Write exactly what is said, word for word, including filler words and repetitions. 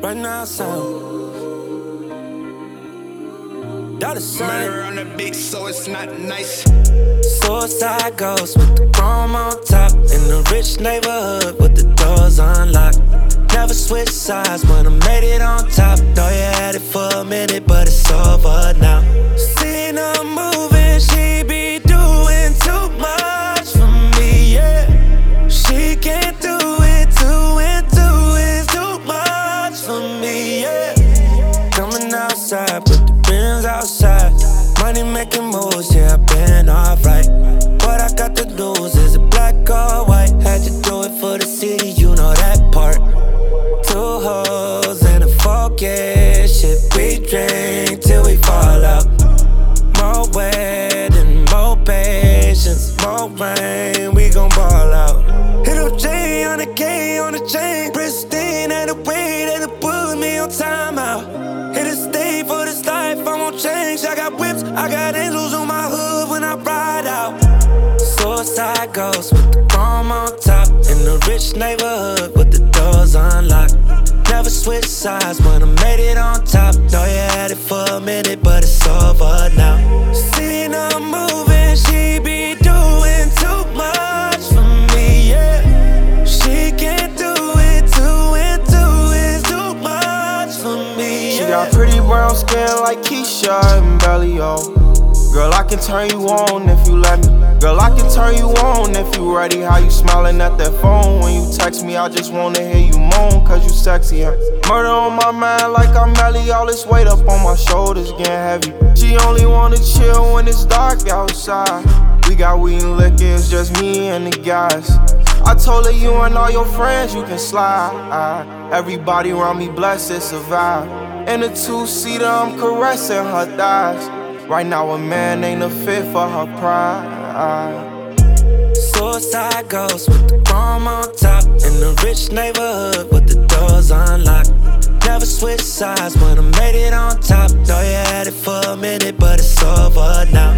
right now, sound. Dollar sign. Murder on the beat, so it's not nice. Suicide ghost with the chrome on top. In the rich neighborhood with the doors unlocked. Never switch sides when I made it on top. Know you had it for a minute, but it's over now. Seen her moving, she be doing too much for me, yeah. She can't do it, two and two is too much for me, yeah. Coming outside, put the rims outside. Money making moves, yeah, I've been alright. What I got to lose, is it black or white? Had to do it for the city, you know that part. Two hoes and a focus, shit we drink till we fall out. More wedding, more patience, more rain, we gon' ball out. Hit up J on the K on the chain, pristine at the weight and it put me on timeout. Hit a stay for this life, I won't change. I got whips, I got angels on my hood when I ride out. Suicide ghost with the chrome on top. In the rich neighborhood with the doors unlocked. Never switch sides when I made it on top. Know you had it for a minute, but it's over now. Seen her moving, she be doing too much for me, yeah. She can't do it, two and two is too much for me, yeah. She got pretty brown skin like Keisha and Belly, oh. Girl, I can turn you on if you let me. Girl, I can turn you on if you ready. How you smiling at that phone when you text me? I just wanna hear you moan, cause you sexy, yeah. Murder on my mind like I'm Melly. All this weight up on my shoulders getting heavy. She only wanna chill when it's dark outside. We got weed and liquor, it's just me and the guys. I told her you and all your friends you can slide. Everybody around me blessed to survive. In a two-seater, I'm caressing her thighs. Right now a man ain't a fit for her pride. Suicide ghost with the chrome on top. In the rich neighborhood with the doors unlocked. Never switch sides when I made it on top. Know you had it for a minute, but it's over now.